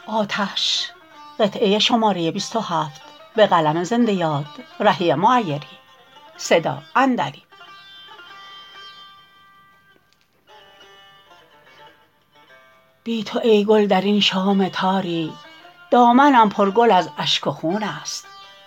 بی تو ای گل درین شام تاری دامنم پر گل از اشک و خون است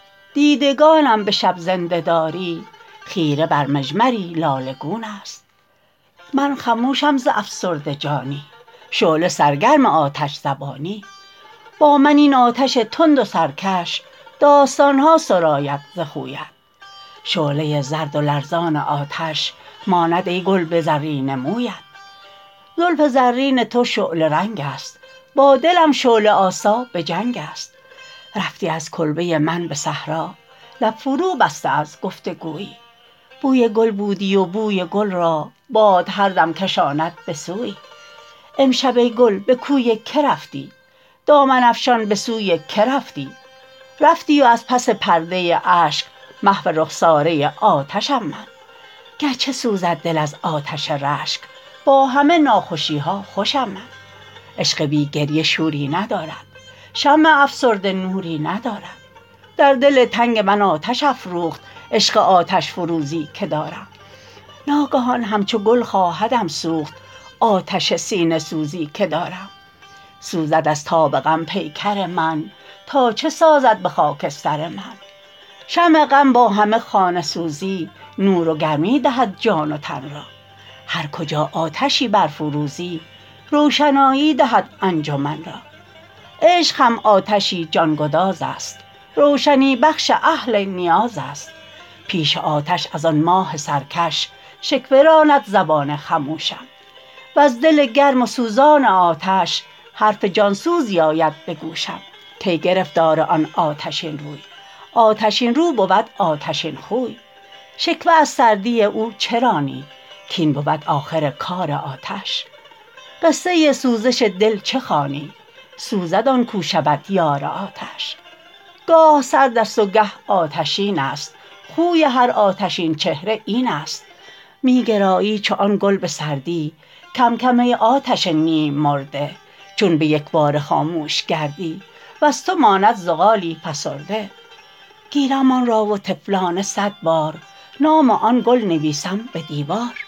دیدگانم به شب زنده داری خیره بر مجمری لاله گون است من خموشم ز افسرده جانی شعله سرگرم آتش زبانی با من این آتش تند و سرکش داستان ها سراید ز خویت شعله زرد و لرزان آتش ماند ای گل به زرینه مویت زلف زرین تو شعله رنگ است با دلم شعله آسا به جنگ است رفتی از کلبه من به صحرا لب فرو بسته از گفت و گویی بوی گل بودی و بوی گل را باد هر دم کشاند به سویی امشب ای گل به کوی که رفتی دامن افشان به سوی که رفتی رفتی و از پس پرده اشک محو رخساره آتشم من گرچه سوزد دل از آتش رشک با همه ناخوشی ها خوشم من عشق بی گریه شوری ندارد شمع افسرده نوری ندارد در دل تنگ من آتش افروخت عشق آتش فروزی که دارم ناگهان همچو گل خواهدم سوخت آتش سینه سوزی که دارم سوزد از تاب غم پیکر من تا چه سازد به خاکستر من شمع غم با همه خانه سوزی نور و گرمی دهد جان و تن را هر کجا آتشی برفروزی روشنایی دهد انجمن را عشق هم آتشی جانگداز است روشنی بخش اهل نیاز است پیش آتش ازان ماه سرکش شکوه راند زبان خموشم وز دل گرم و سوزان آتش حرف جانسوزی آید به گوشم کای گرفتار آن آتشین روی آتشین رو بود آتشین خوی شکوه از سردی او چه رانی کین بود آخر کار آتش قصه سوزش دل چه خوانی سوزد آن کو شود یار آتش گاه سرد است و گه آتشین است خوی هر آتشین چهره این است می گرایی چو آن گل به سردی کم کم ای آتش نیم مرده چون به یکباره خاموش گردی وز تو ماند زغالی فسرده گیرم آن را و طفلانه صد بار نام آن گل نویسم به دیوار